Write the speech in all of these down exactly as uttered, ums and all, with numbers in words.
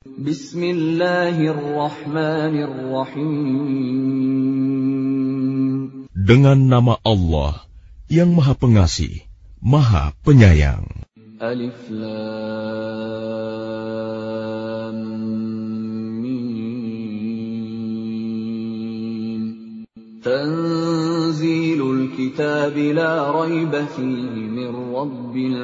Bismillahirrahmanirrahim. Dengan nama Allah yang Maha Pengasih, Maha Penyayang. Alif Lam Mim. Tanzilul kitab la raiba fihi min rabbil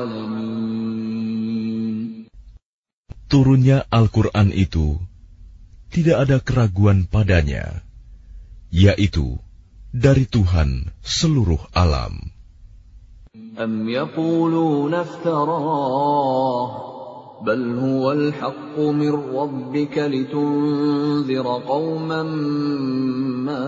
alamin. Turunnya Al-Quran itu tidak ada keraguan padanya, yaitu dari Tuhan seluruh alam. Am yaquluna iftarah bal huwal haqqu min rabbika litunzira qauman ma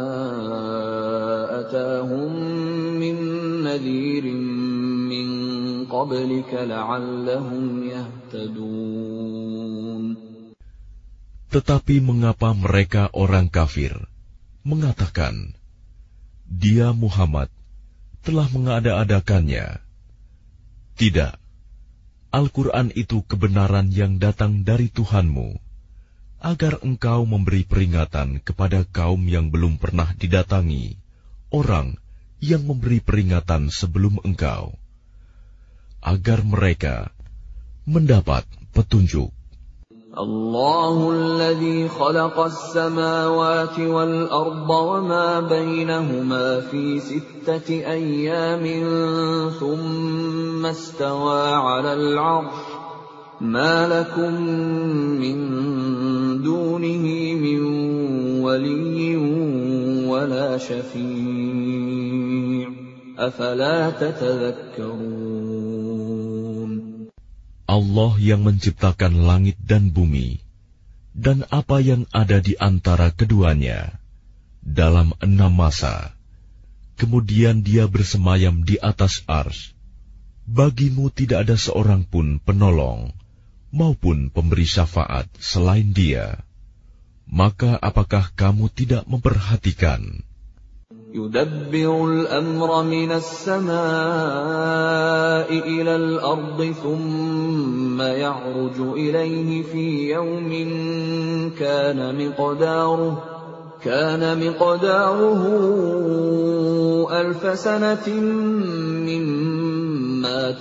atahum min nadhirin min qablika la'allahum yahtadun. Tetapi mengapa mereka orang kafir mengatakan, Dia Muhammad telah mengada-adakannya? Tidak, Al-Quran itu kebenaran yang datang dari Tuhanmu, agar engkau memberi peringatan kepada kaum yang belum pernah didatangi orang yang memberi peringatan sebelum engkau, agar mereka mendapat petunjuk. Allahu alladhi khalaqas samawati wal arda wa ma bainahuma fi sittati ayyamin thumma istawa 'alal 'arsh ma lakum min dunihi min waliyyin wa la shafi' afala tatadhakkarun. Allah yang menciptakan langit dan bumi, dan apa yang ada di antara keduanya, dalam enam masa. Kemudian Dia bersemayam di atas arsy. Bagimu tidak ada seorang pun penolong, maupun pemberi syafaat selain Dia. Maka apakah kamu tidak memperhatikan? Yudabbirul amra minas samaa'i ilal ardi thumma ya'ruju ilayhi fi yawmin kana miqdaruhu kana miqdaruhu alfa sanatin mimma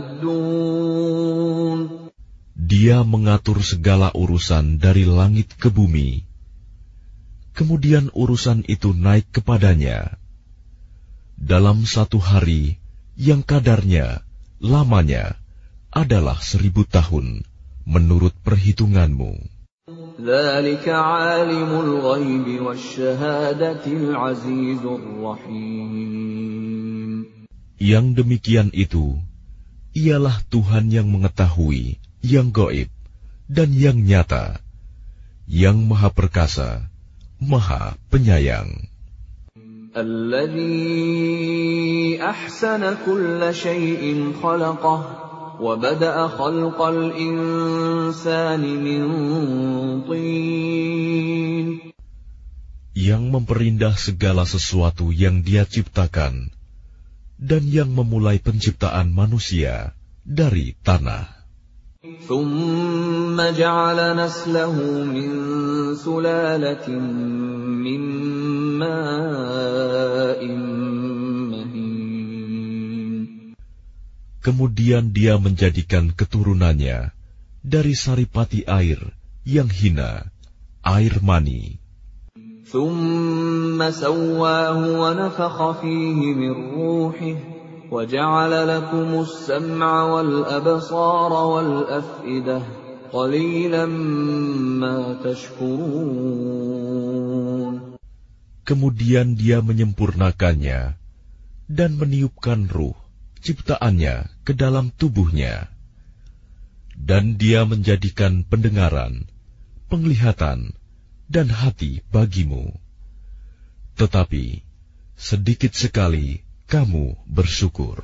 ta'uddun. Dia mengatur segala urusan dari langit ke bumi. Kemudian urusan itu naik kepadanya dalam satu hari yang kadarnya, lamanya adalah seribu tahun menurut perhitunganmu. Dzalika 'alimul ghaibi wasyahadatil 'azizur rahim. Yang demikian itu ialah Tuhan yang mengetahui yang gaib dan yang nyata, yang Maha Perkasa, Maha Penyayang. Alladzi ahsana kulla syai'in khalaqah wa bada'a khalqal insani min tin. Yang memperindah segala sesuatu yang Dia ciptakan, dan yang memulai penciptaan manusia dari tanah. ثُمَّ جَعَلَ نَسْلَهُ مِنْ سُلَالَةٍ مِّن مَّاءٍ مَّهِينٍ. Kemudian Dia menjadikan keturunannya dari saripati air yang hina, air mani. ثُمَّ سَوَّاهُ وَنَفَخَ فِيهِ مِنْ رُوحِهِ وَجَعَلَ لَكُمُ السَّمْعَ وَالْأَبْصَارَ وَالْأَفْئِدَةَ قَلِيلًا مَا تَشْكُرُونَ. Kemudian Dia menyempurnakannya dan meniupkan ruh ciptaannya ke dalam tubuhnya, dan Dia menjadikan pendengaran, penglihatan, dan hati bagimu. Tetapi sedikit sekali kamu bersyukur.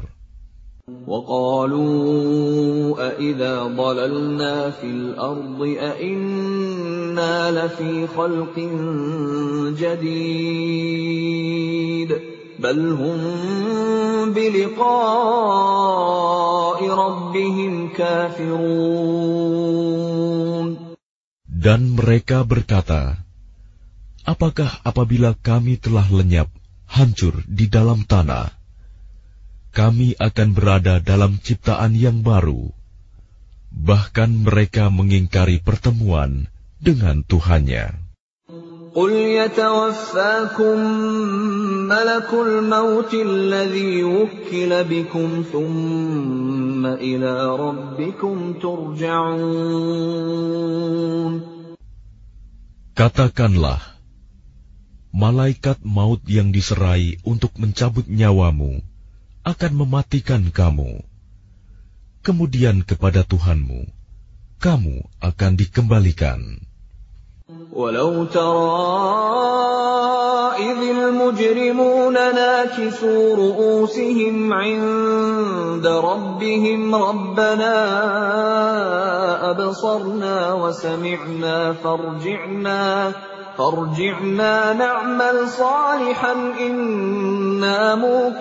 وَقَالُوا أَإِذَا ضَلَلْنَا فِي الْأَرْضِ أَإِنَّا لَفِي خَلْقٍ جَدِيدٍ بَلْ هُمْ بِلِقَاءِ رَبِّهِمْ كَافِرُونَ. Dan mereka berkata, apakah apabila kami telah lenyap, hancur di dalam tanah, kami akan berada dalam ciptaan yang baru? Bahkan mereka mengingkari pertemuan dengan Tuhannya. Qul yatawaffakum malakul maut alladhi wukkila bikum thumma ila rabbikum turja'un. Katakanlah, malaikat maut yang diserai untuk mencabut nyawamu akan mematikan kamu. Kemudian kepada Tuhanmu, kamu akan dikembalikan. Walau tara idhil mujrimuna nakisu ru'usihim 'inda rabbihim rabbana absarna wa sami'na farji'na farji'na na'mal salihan inna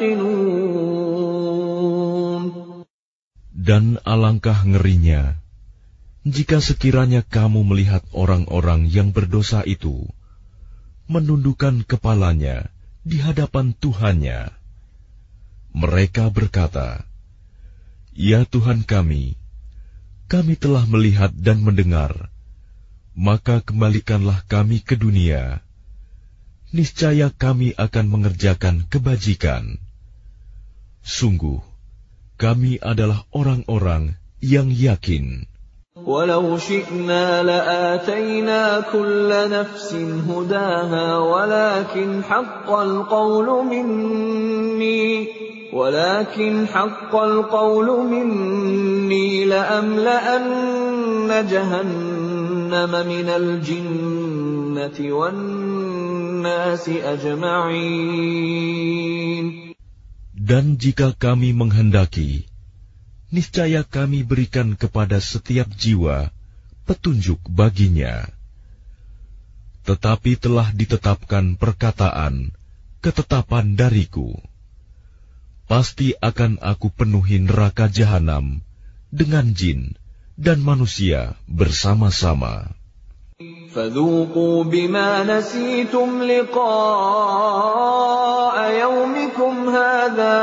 muqinun. Dan alangkah ngerinya jika sekiranya kamu melihat orang-orang yang berdosa itu menundukkan kepalanya di hadapan Tuhannya. Mereka berkata, ya Tuhan kami, kami telah melihat dan mendengar, maka kembalikanlah kami ke dunia. Niscaya kami akan mengerjakan kebajikan. Sungguh, kami adalah orang-orang yang yakin. Walau syi'na la'atayna kulla nafsin hudaha walakin haqqal qawlu minni walakin haqqal qawlu minni la'amla'anna jahannama minal jinnati wan nasi ajma'in. Dan jika kami menghendaki, niscaya kami berikan kepada setiap jiwa petunjuk baginya. Tetapi telah ditetapkan perkataan, ketetapan dariku. Pasti akan aku penuhi neraka jahanam dengan jin dan manusia bersama-sama. فَذُوقُوا بِمَا نَسِيتُمْ لِقَاءَ يَوْمِكُمْ هَذَا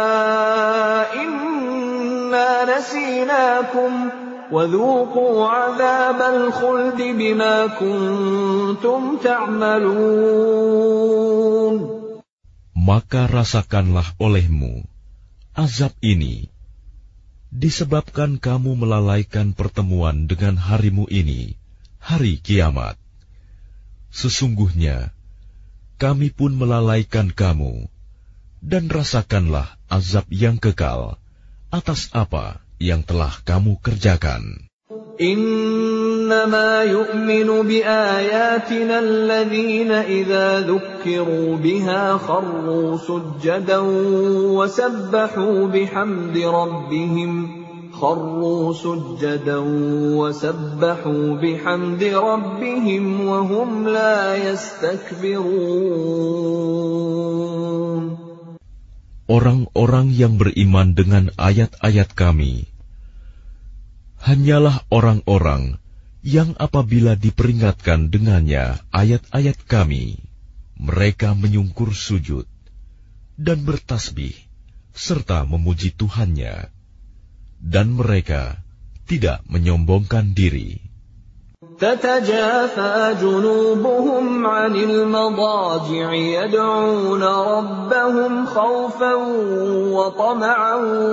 إِنَّا نَسِينَاكُمْ وَذُوقُوا عَذَابَ الْخُلْدِ بِمَا كُنتُمْ تَعْمَلُونَ. Maka rasakanlah olehmu azab ini, disebabkan kamu melalaikan pertemuan dengan harimu ini, hari kiamat. Sesungguhnya, kami pun melalaikan kamu, dan rasakanlah azab yang kekal atas apa yang telah kamu kerjakan. إنما يؤمن بآياتنا الذين إذا ذكروا بها خروا سجدا وسبحوا بحمد ربهم خروا سجدا وسبحوا بحمد ربهم وهم لا يستكبرون. Orang-orang yang beriman dengan ayat-ayat kami hanyalah orang-orang yang apabila diperingatkan dengannya ayat-ayat kami, mereka menyungkur sujud dan bertasbih serta memuji Tuhannya, dan mereka tidak menyombongkan diri. تتجافى جنوبهم عن المضاجع يدعون ربهم خوفا وطمعا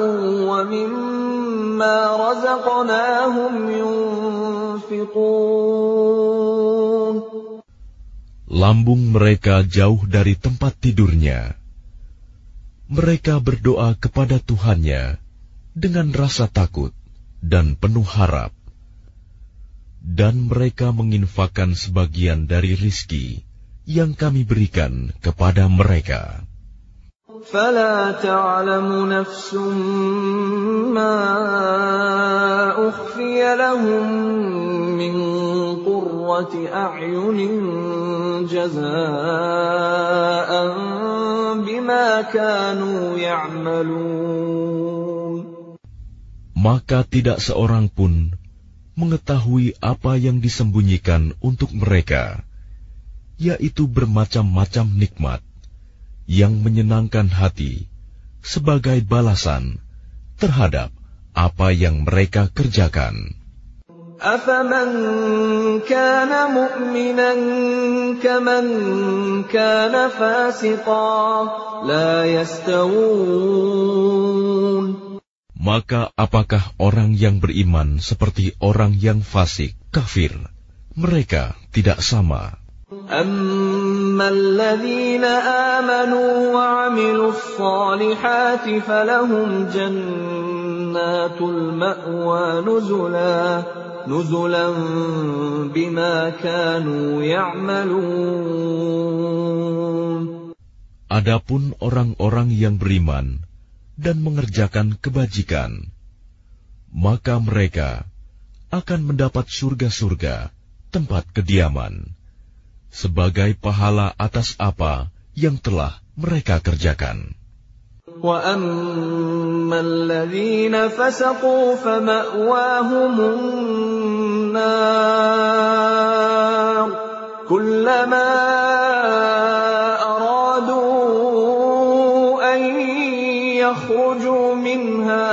ومما رزقناهم ينفقون. Lambung mereka jauh dari tempat tidurnya. Mereka berdoa kepada Tuhannya dengan rasa takut dan penuh harap. Dan mereka menginfakkan sebagian dari rizki yang kami berikan kepada mereka. فَلَا تَعْلَمُ نَفْسٌ مَّا أُخْفِيَ لَهُم مِّن قُرَّةِ أَعْيُنٍ جَزَاءً بِمَا كَانُوا يَعْمَلُونَ. Maka tidak seorang pun mengetahui apa yang disembunyikan untuk mereka, yaitu bermacam-macam nikmat yang menyenangkan hati sebagai balasan terhadap apa yang mereka kerjakan. أَفَمَنْ كَانَ مُؤْمِنًا كَمَنْ كَانَ فَاسِقًا لَا يَسْتَوُونَ. Maka apakah orang yang beriman seperti orang yang fasik, kafir? Mereka tidak sama. أَمَّا الَّذِينَ آمَنُوا وَعَمِلُوا الصَّالِحَاتِ فَلَهُمْ جَنَّاتُ الْمَأْوَى نُزُلًا نُزُلًا بِمَا كَانُوا يَعْمَلُونَ. Adapun orang-orang yang beriman dan mengerjakan kebajikan, maka mereka akan mendapat surga-surga, tempat kediaman, sebagai pahala atas apa yang telah mereka kerjakan. وَأَمَّا الَّذِينَ فَسَقُوا فَمَأْوَاهُمُ النَّارُ كُلَّمَا أَرَادُوا أَن يَخْرُجُوا مِنْهَا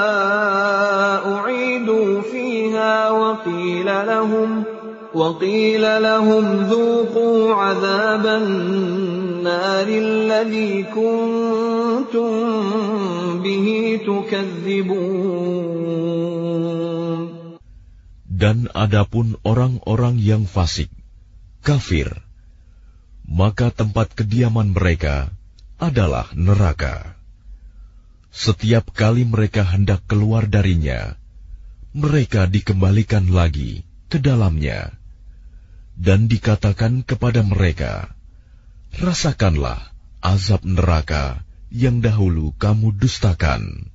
أُعِيدُوا فِيهَا وَقِيلَ لَهُمْ وَقِيلَ لَهُمْ ذُوقُوا عَذَابَ النَّارِ الَّذِي كُنتُم بِهِ تُكَذِّبُونَ. Dan adapun orang-orang yang fasik, kafir, maka tempat kediaman mereka adalah neraka. Setiap kali mereka hendak keluar darinya, mereka dikembalikan lagi ke dalamnya, dan dikatakan kepada mereka, rasakanlah azab neraka yang dahulu kamu dustakan.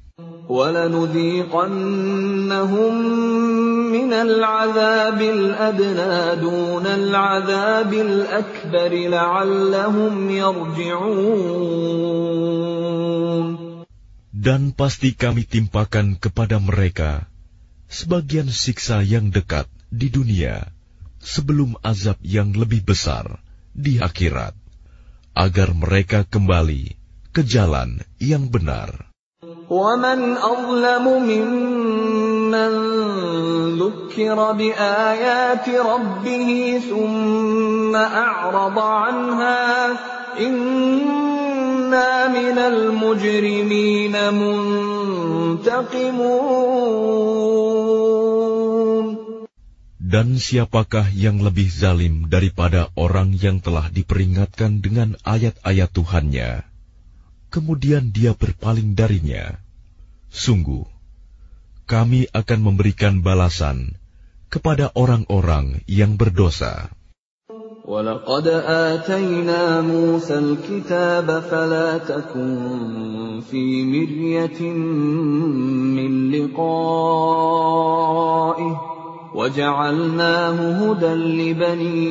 وَلَنُذِيقَنَّهُمْ مِنَ الْعَذَابِ الْأَدْنَى دُونَ الْعَذَابِ الْأَكْبَرِ لَعَلَّهُمْ يَرْجِعُونَ. Dan pasti kami timpakan kepada mereka sebagian siksa yang dekat di dunia sebelum azab yang lebih besar di akhirat, agar mereka kembali ke jalan yang benar. وَمَنْ أَظْلَمُ مِمَّنْ ذُكِّرَ بِآيَاتِ رَبِّهِ ثُمَّ أَعْرَضَ عَنْهَا إِنَّا مِنَ الْمُجْرِمِينَ مُنْتَقِمُونَ. Dan siapakah yang lebih zalim daripada orang yang telah diperingatkan dengan ayat-ayat Tuhannya, kemudian dia berpaling darinya? Sungguh, kami akan memberikan balasan kepada orang-orang yang berdosa. وَلَقَدْ آتَيْنَا مُوسَى الْكِتَابَ فَلَا تَكُنْ فِي مِرْيَةٍ مِّن لِقَائِهِ وَجَعَلْنَاهُ هُدًى لِبَنِي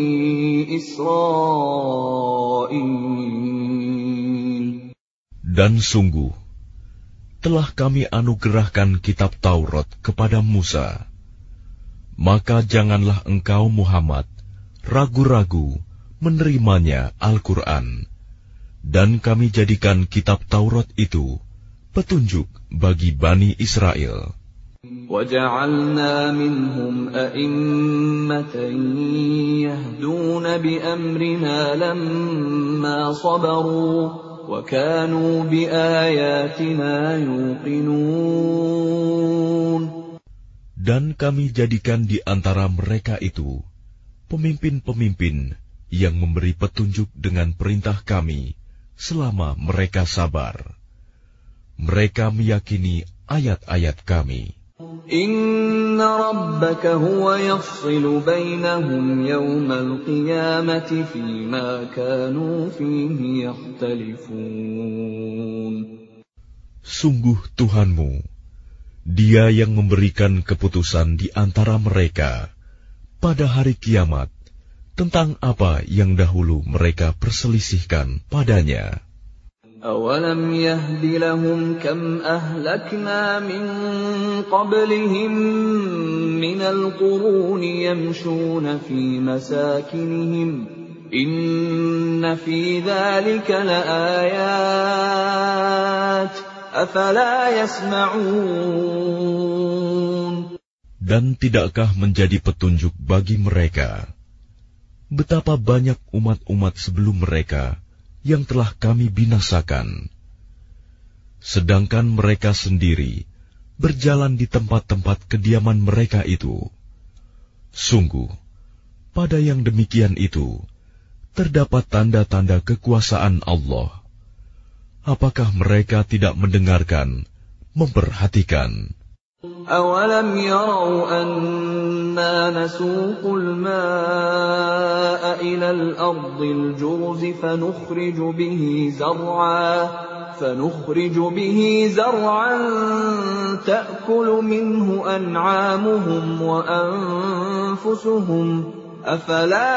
إِسْرَائِيلَ. Dan sungguh, telah kami anugerahkan kitab Taurat kepada Musa. Maka janganlah engkau Muhammad ragu-ragu menerimanya Al-Quran, dan kami jadikan kitab Taurat itu petunjuk bagi Bani Israel. وَجَعَلْنَا مِنْهُمْ أَئِمَّةً يَهْدُونَ بِأَمْرِنَا لَمَّا صَبَرُوا وَكَانُوا بِآيَاتِنَا يُوقِنُونَ. Dan kami jadikan di antara mereka itu pemimpin-pemimpin yang memberi petunjuk dengan perintah kami selama mereka sabar. Mereka meyakini ayat-ayat kami. Inna rabbaka huwa yafsilu bainahum yawmal qiyamati fima kanu fihi yakhtalifun. Sungguh Tuhanmu, Dia yang memberikan keputusan di antara mereka pada hari kiamat tentang apa yang dahulu mereka perselisihkan padanya. أَوَلَمْ يَهْدِ لَهُمْ كَمْ أَهْلَكْنَا مِنْ قَبْلِهِمْ مِنَ الْقُرُونِ يَمْشُونَ فِي مَسَاكِنِهِمْ إِنَّ فِي ذَلِكَ لَآيَاتٍ أَفَلَا يَسْمَعُونَ. Dan tidakkah menjadi petunjuk bagi mereka betapa banyak umat-umat sebelum mereka yang telah kami binasakan, sedangkan mereka sendiri berjalan di tempat-tempat kediaman mereka itu. Sungguh, pada yang demikian itu terdapat tanda-tanda kekuasaan Allah. Apakah mereka tidak mendengarkan, memperhatikan? أَوَلَمْ يَرَوْا أَنَّا نَسُوقُ الْمَاءَ إِلَى الْأَرْضِ الْجُرُزِ فَنُخْرِجُ بِهِ زَرْعًا فَنُخْرِجُ بِهِ زَرْعًا تَأْكُلُ مِنْهُ أَنْعَامُهُمْ وَأَنْفُسُهُمْ أَفَلَا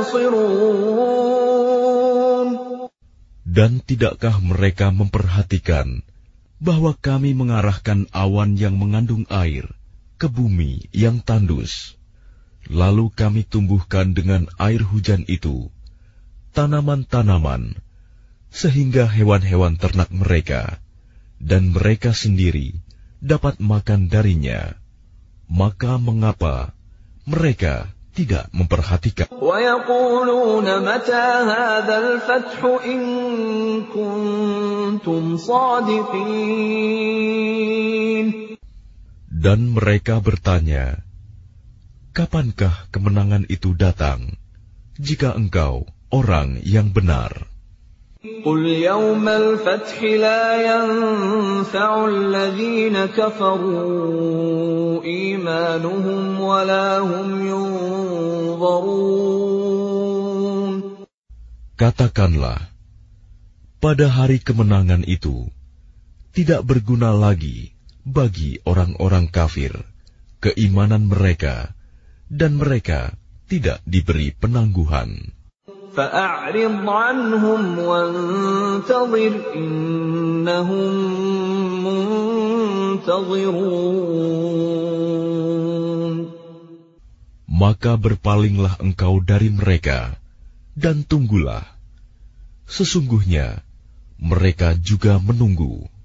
يُبْصِرُونَ. Dan tidakkah mereka memperhatikan bahwa kami mengarahkan awan yang mengandung air ke bumi yang tandus, lalu kami tumbuhkan dengan air hujan itu tanaman-tanaman, sehingga hewan-hewan ternak mereka dan mereka sendiri dapat makan darinya. Maka mengapa mereka tidak memperhatikan? وَيَقُولُونَ مَتَى هَذَا الْفَتْحُ إِن كُنتُمْ صَادِقِينَ. Dan mereka bertanya, kapankah kemenangan itu datang, jika engkau orang yang benar? قُلْ يَوْمَ الْفَتْحِ لَا يَنفَعُ الَّذِينَ كَفَرُوا إِيمَانُهُمْ وَلَا هُمْ يُنظَرُونَ. Katakanlah, pada hari kemenangan itu tidak berguna lagi bagi orang-orang kafir keimanan mereka, dan mereka tidak diberi penangguhan. فَأَعْرِضْ عَنْهُمْ وَانْتَظِرْ إِنَّهُمْ مُنْتَظِرُونَ. Maka berpalinglah engkau dari mereka, dan tunggulah. Sesungguhnya mereka juga menunggu.